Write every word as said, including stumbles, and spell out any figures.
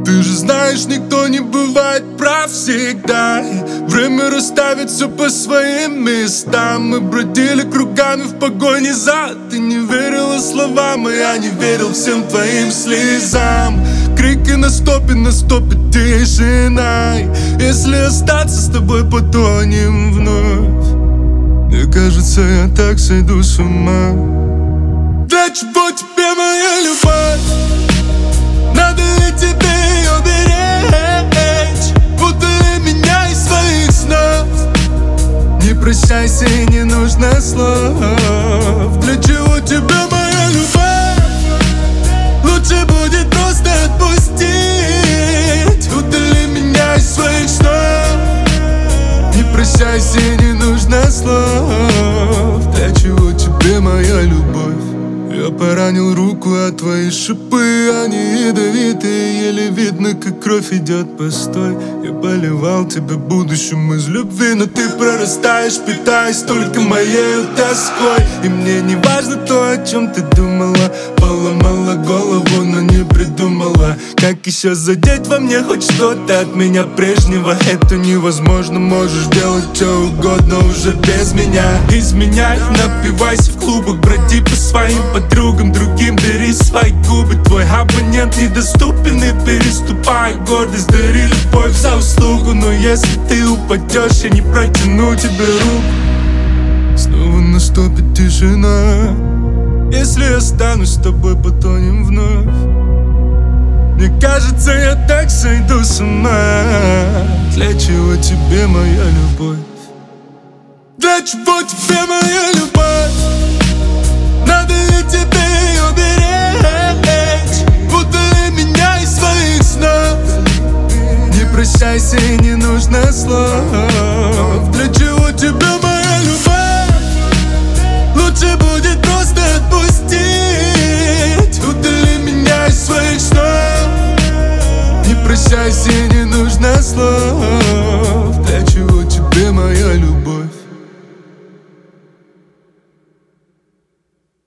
Ты же знаешь, никто не бывает прав всегда. Время расставит все по своим местам. Мы бродили кругами в погоне за. Ты не верила словам, и я не верил всем твоим слезам. Крики на стопе, на стопе тишина. Если остаться с тобой, потонем вновь. Мне кажется, я так сойду с ума. Для чего тебе моя любовь? Надо ли тебе ее беречь? Удали меня из своих снов. Не прощайся, и не нужно слов. Для чего тебе моя любовь? Лучше будет просто отпустить. Удали меня из своих снов. Не прощайся, и не нужно слов. Для чего тебе моя любовь? Я поранил руку, а твои шипы, они ядовитые. Еле видно, как кровь идет постой. Я поливал тебя будущим из любви, но ты прорастаешь, питаясь только моей тоской. И мне не важно то, о чем ты думала. Поломала голову, но не придумала, как еще задеть во мне хоть что-то от меня прежнего. Это невозможно, можешь делать что угодно уже без меня. Изменяй, напивайся в клубах, броди по своим подругам, другим бери свои губы. Твой абонент недоступен и переступай гордость. Дари любовь за услугу, но если ты упадешь, я не протяну тебе руку. Снова наступит тишина. Если останусь с тобой, потонем вновь. Мне кажется, я так сойду с ума. Для чего тебе моя любовь? Для чего тебе моя любовь? Надо ли тебе ее беречь? Удали меня из своих снов. Не прощайся, и не нужно слов.